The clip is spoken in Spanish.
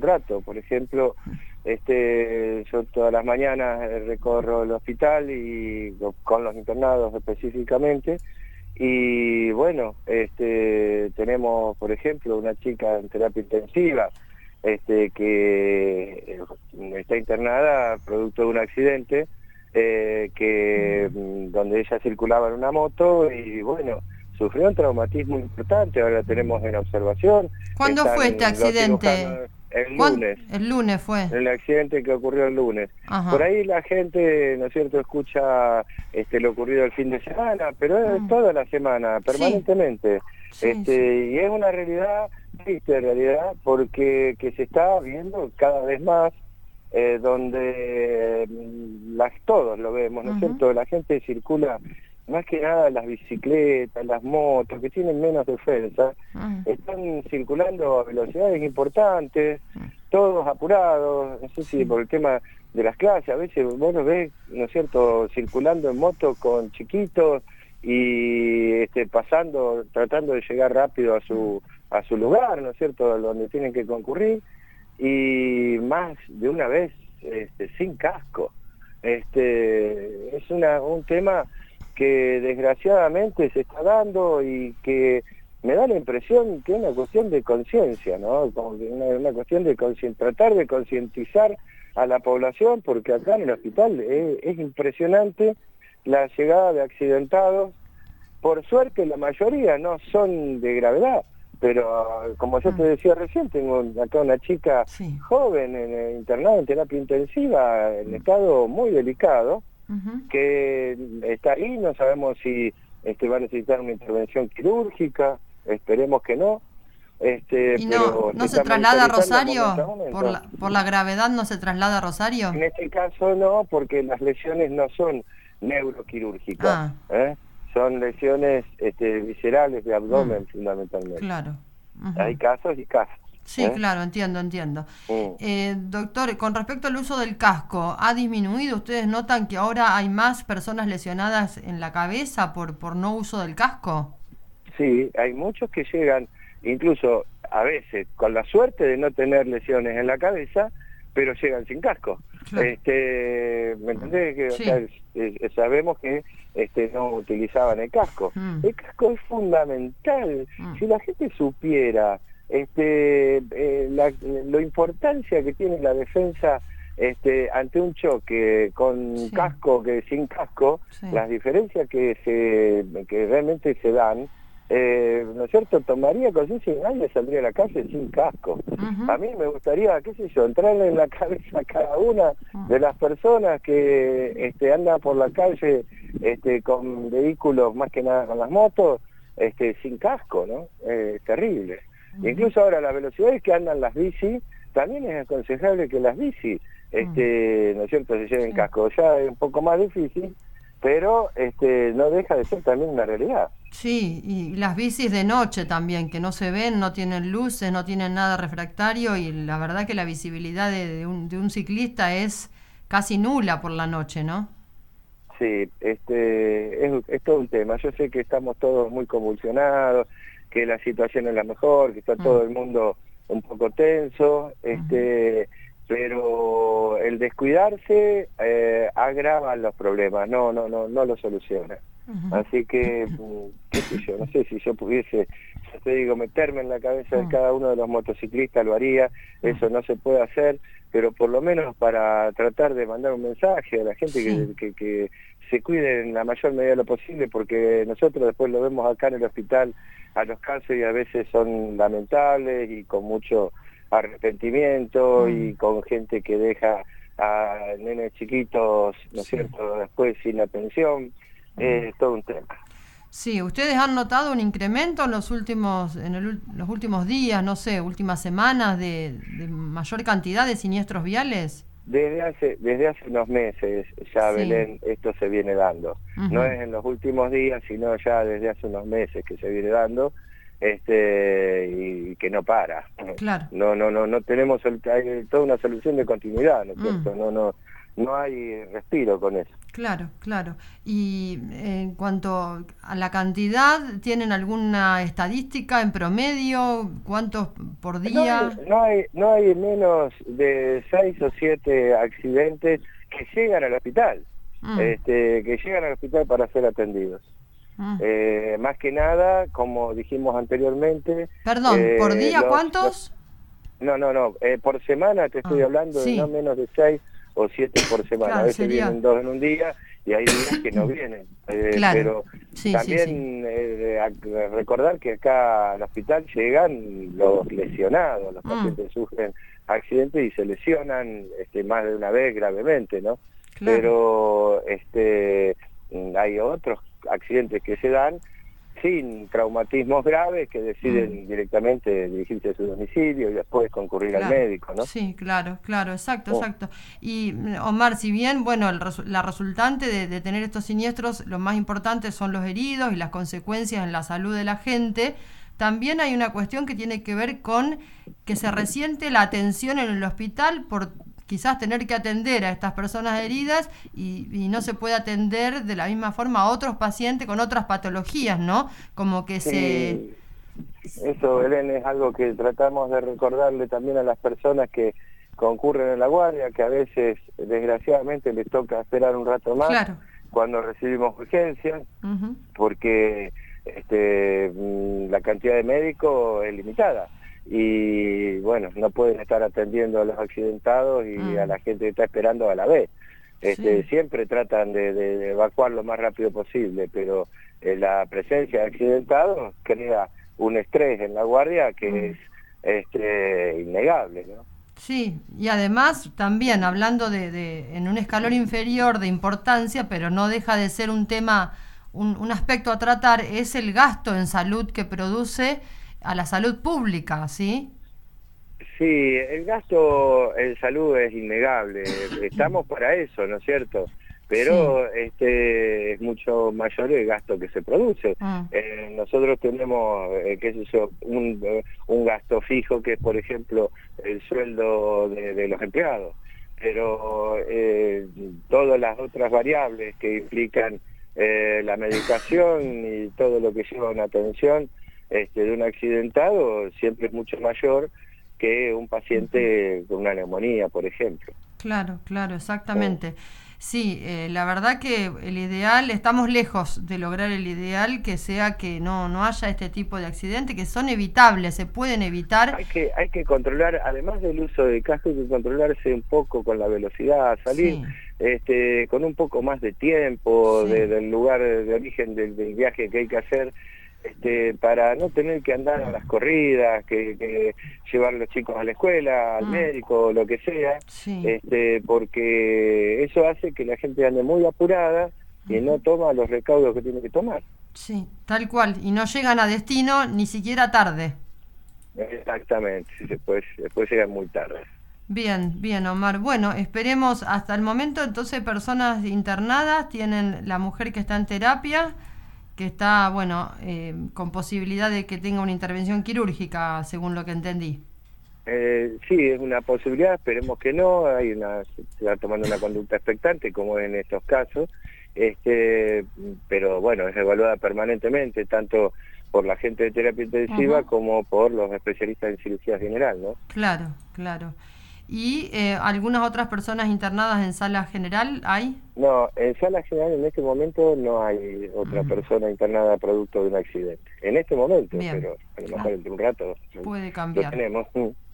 trato. Por ejemplo, yo todas las mañanas recorro el hospital y con los internados específicamente, y bueno, tenemos, por ejemplo, una chica en terapia intensiva, que está internada producto de un accidente, donde ella circulaba en una moto y bueno, sufrió un traumatismo importante. Ahora la tenemos en observación. ¿Cuándo fue este Están los accidente? cirujanos el lunes. El lunes fue. El accidente que ocurrió el lunes. Por Ajá. ahí la gente, ¿no es cierto?, escucha lo ocurrido el fin de semana, pero es toda la semana, Sí, permanentemente. sí, sí. Y es una realidad triste, en realidad, porque que se está viendo cada vez más, donde todos lo vemos, ¿no es Ujú. cierto? La gente circula, más que nada las bicicletas, las motos, que tienen menos defensa, Mm, están circulando a velocidades importantes, todos apurados, no sé si sí. por el tema de las clases, a veces vos los ves, ¿no es cierto?, circulando en moto con chiquitos y pasando, tratando de llegar rápido a su lugar, ¿no es cierto?, donde tienen que concurrir, y más de una vez sin casco. Es un tema que desgraciadamente se está dando y que me da la impresión que es una cuestión de conciencia, ¿no? Como que una cuestión de tratar de concientizar a la población, porque acá en el hospital es impresionante la llegada de accidentados. Por suerte la mayoría no son de gravedad, pero como yo te Mm, decía recién, tengo acá una chica sí. joven internada en terapia intensiva en estado muy delicado, Ujú. que está ahí, no sabemos si va a necesitar una intervención quirúrgica, esperemos que no, ¿Y pero se no se está traslada a monitorizando momento a Rosario? momento. Por la gravedad no se traslada a En Rosario? este caso no, porque las lesiones no son neuroquirúrgicas, Ah, ¿eh? Son lesiones viscerales de mm, abdomen fundamentalmente. claro. Hay Ujú. casos y casos. Sí, claro, entiendo. Mm. Doctor, con respecto al uso del casco, ¿ha disminuido? ¿Ustedes notan que ahora hay más personas lesionadas en la cabeza por no uso del casco? Sí, hay muchos que llegan, incluso a veces, con la suerte de no tener lesiones en la cabeza, pero llegan sin casco. Claro. ¿Me entendés? Que, o sea, Sí. sabemos que no utilizaban el casco. Mm, El casco es fundamental. mm, Si la gente supiera lo importancia que tiene la defensa ante un choque con sí, casco que sin casco, sí. las diferencias que realmente se dan, ¿no es cierto?, tomaría conciencia y nadie saldría a la calle sin casco. Ujú, A mí me gustaría, qué sé yo, entrarle en la cabeza a cada una mm, de las personas que andan por la calle con vehículos, más que nada con las motos, sin casco, ¿no? Terrible. ujú, Incluso ahora las velocidades que andan las bici, también es aconsejable que las bici, mm, ¿no es cierto?, se lleven sí. casco. Ya es un poco más difícil, pero no deja de ser también una realidad. Sí, y las bicis de noche también, que no se ven, no tienen luces, no tienen nada refractario y la verdad que la visibilidad de un ciclista es casi nula por la noche, ¿no? Sí, es todo un tema. Yo sé que estamos todos muy convulsionados, que la situación es la mejor, que está Mm, todo el mundo un poco tenso, ujú, pero el descuidarse agrava los problemas, no lo soluciona. ujú, Así que, qué sé yo, no sé si yo pudiese, yo te digo, meterme en la cabeza de mm, cada uno de los motociclistas, lo haría, mm. eso no se puede hacer, pero por lo menos para tratar de mandar un mensaje a la gente Sí, que se cuide en la mayor medida de lo posible, porque nosotros después lo vemos acá en el hospital a los casos y a veces son lamentables y con mucho arrepentimiento mm, y con gente que deja a nenes chiquitos, ¿no es sí, cierto?, después sin atención. mm. Es todo un tema. Sí, ¿ustedes han notado un incremento en los últimos días, no sé, últimas semanas de mayor cantidad de siniestros viales? Desde hace unos meses ya, Sí. Belén, esto se viene dando. No Ujú, es en los últimos días, sino ya desde hace unos meses que se viene dando. y que no para. Claro. No tenemos hay toda una solución de continuidad, ¿no es cierto? No hay respiro con eso. Claro, claro. Y en cuanto a la cantidad, ¿tienen alguna estadística en promedio? ¿Cuántos por día? No hay menos de 6 o 7 accidentes que llegan al hospital, que llegan al hospital para ser atendidos. Más que nada, como dijimos anteriormente... Perdón, ¿por día cuántos? No, por semana te estoy hablando de no menos de 6 o 7 por semana. Claro, A veces vienen 2 en un día y hay días que no vienen. Claro. Pero también recordar que acá al hospital llegan los lesionados, los pacientes sufren accidentes y se lesionan más de una vez gravemente, ¿no? Claro. Pero hay otros accidentes que se dan sin traumatismos graves que deciden directamente dirigirse a su domicilio y después concurrir al médico, ¿no? Sí, claro, exacto. Y Omar, si bien, bueno, la resultante de tener estos siniestros, lo más importante son los heridos y las consecuencias en la salud de la gente, también hay una cuestión que tiene que ver con que se resiente la atención en el hospital por quizás tener que atender a estas personas heridas y no se puede atender de la misma forma a otros pacientes con otras patologías, ¿no? Como que Eso, Belén, es algo que tratamos de recordarle también a las personas que concurren en la guardia, que a veces, desgraciadamente, les toca esperar un rato más cuando recibimos urgencias, porque la cantidad de médicos es limitada. Y bueno, no pueden estar atendiendo a los accidentados y a la gente que está esperando a la vez. Siempre tratan de evacuar lo más rápido posible, pero la presencia de accidentados crea un estrés en la guardia que es innegable, ¿no? Sí, y además también hablando en un escalón inferior de importancia, pero no deja de ser un tema, un aspecto a tratar, es el gasto en salud que produce a la salud pública, ¿sí? Sí, el gasto en salud es innegable, estamos para eso, ¿no es cierto? Pero es mucho mayor el gasto que se produce. Nosotros tenemos, qué sé yo, un gasto fijo que es, por ejemplo, el sueldo de los empleados, pero todas las otras variables que implican la medicación y todo lo que lleva una atención de un accidentado siempre es mucho mayor que un paciente con una neumonía, por ejemplo. Claro, exactamente. Sí, la verdad que el ideal, estamos lejos de lograr el ideal que sea que no haya este tipo de accidentes, que son evitables, se pueden evitar. Hay que controlar, además del uso de casco, hay que controlarse un poco con la velocidad, salir con un poco más de tiempo del lugar de origen del viaje que hay que hacer, para no tener que andar a las corridas, que llevar a los chicos a la escuela, al médico, lo que sea, porque eso hace que la gente ande muy apurada y no toma los recaudos que tiene que tomar. Sí, tal cual, y no llegan a destino ni siquiera tarde. Exactamente, después llegan muy tarde. Bien, Omar. Bueno, esperemos hasta el momento, entonces, personas internadas, tienen la mujer que está en terapia, que está, bueno, con posibilidad de que tenga una intervención quirúrgica, según lo que entendí. Sí, es una posibilidad, esperemos que no, se va tomando una conducta expectante, como en estos casos, pero bueno, es evaluada permanentemente, tanto por la gente de terapia intensiva como por los especialistas en cirugía general, ¿no? Claro. ¿Y algunas otras personas internadas en sala general hay? No, en sala general en este momento no hay otra persona internada producto de un accidente. En este momento, pero a lo mejor entre un rato puede cambiar. Lo tenemos.